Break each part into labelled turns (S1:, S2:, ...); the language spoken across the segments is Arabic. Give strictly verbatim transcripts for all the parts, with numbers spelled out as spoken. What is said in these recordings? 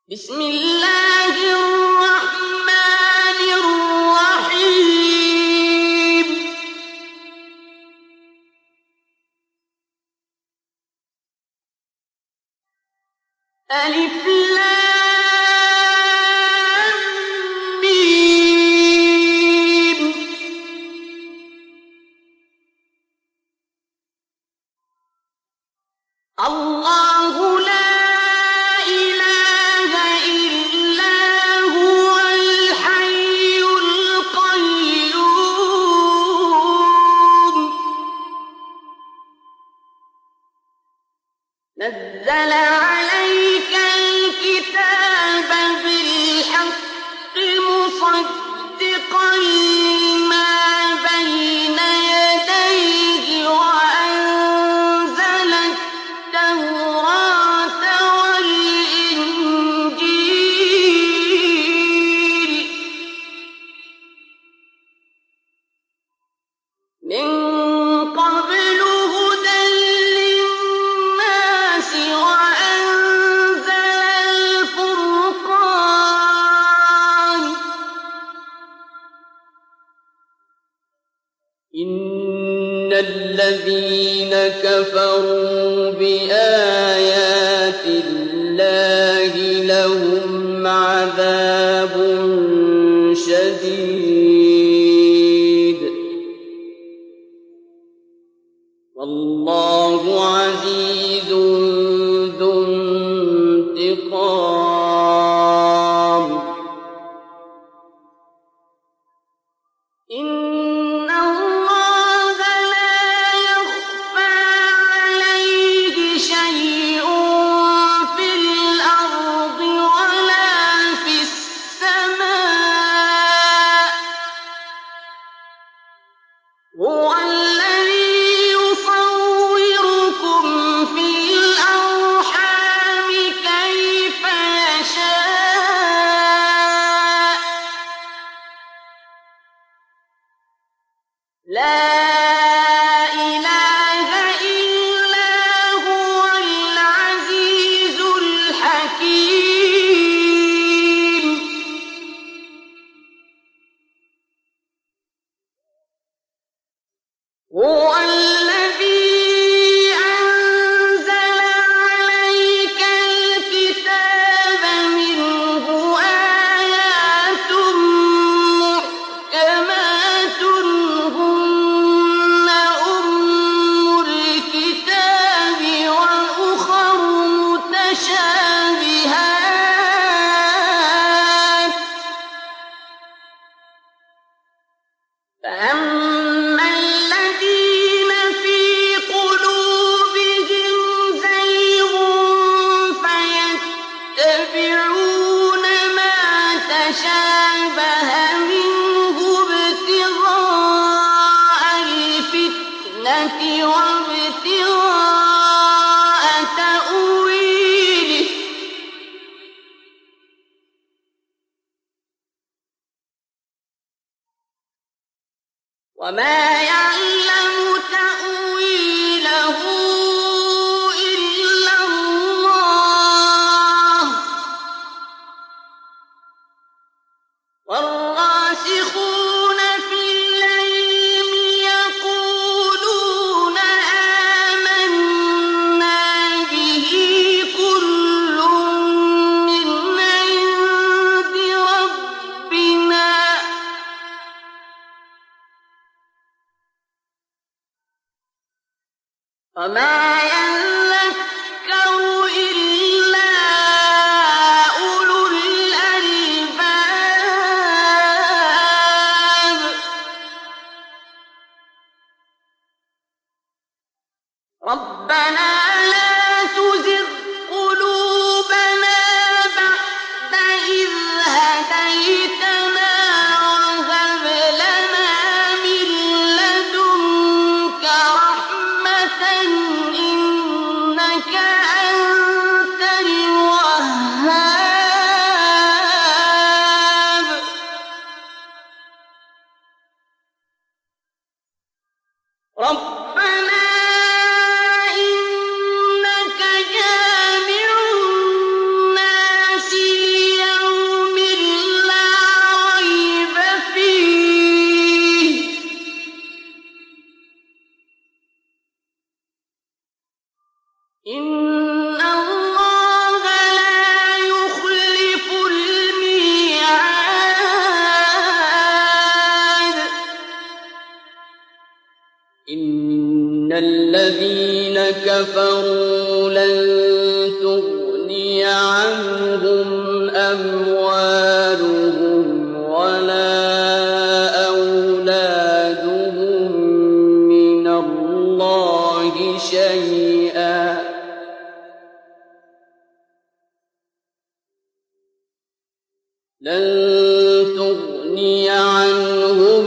S1: بسم الله الرحمن الرحيم. ألف لام ميم. الله لا نزل عليك الكتاب بالحق مصدقا لما بين يديه وأنزل التوراة والإنجيل من قبل هدى إن الذين كفروا بآيات الله لهم عذاب شديد والله عزيز ذو انتقام. هو الذي يصوركم في الأرحام كيف يشاء لا إله إلا هو العزيز الحكيم. هو الذي أنزل عليك الكتاب منه آيات محكمات هن أم الكتاب وأخر متشابهات فأما الذين في قلوبهم زيغ فيتبعون ما تشابه منه ابتغاء الفتنة وابتغاء تأويله وما يعلم تأويله إلا الله والراسخون في العلم يقولون آمنا به كل من عند ربنا وما يذكر إلا أولو الألباب. ربنا لا تزغ قلوبنا بعد إذ هديتنا وهب لنا من لدنك رحمة كفروا لن تغني عنهم أموالهم ولا أولادهم من الله شيئا لن تغني عنهم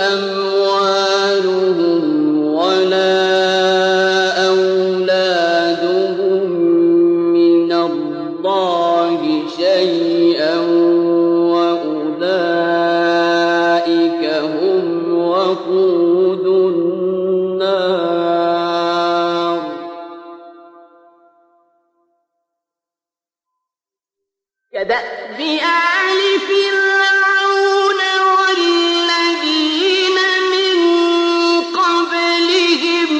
S1: أموالهم ولا أولادهم من الله شيئا وأولئك هم وقود النار كدأب آل فرعون والذين من قبلهم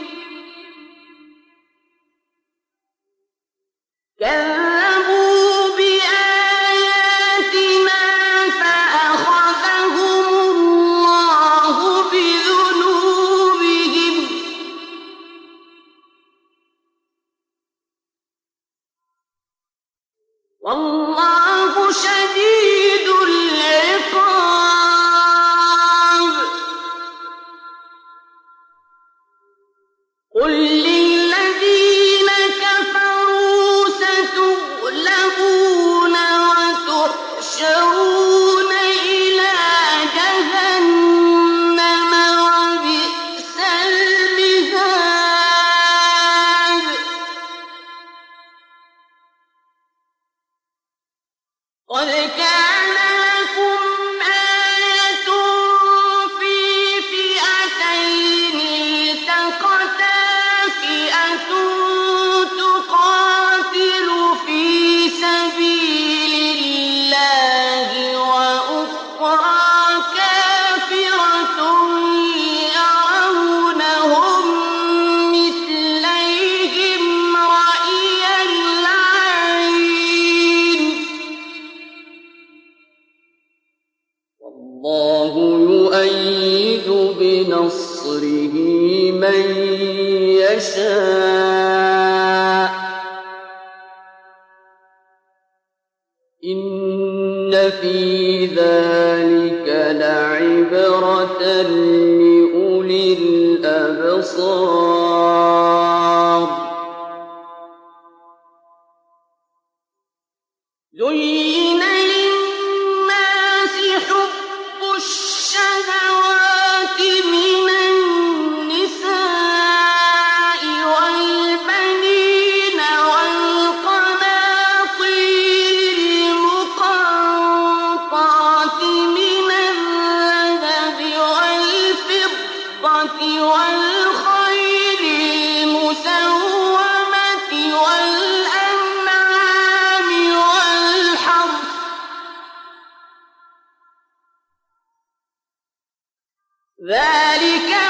S1: كذبوا بآياتنا فأخذهم الله بذنوبهم والله شديد العقاب قل للذين كفروا ستغلبون وتحشرون إلى جهنم وبئس المهاد قد كان لكم آية في فئتين التقتا فئة تقاتل في سبيل الله وأخرى كافرة يرونهم مثليهم رأي العين والله يؤيد بنصره من يشاء إن في ذلك لعبرة لأولي الأبصار زين للناس حب الشهوات من النساء والبنين والقناطير المقنطرة من الذهب والفضة والخيل المسومة والأنعام والحرث ذلك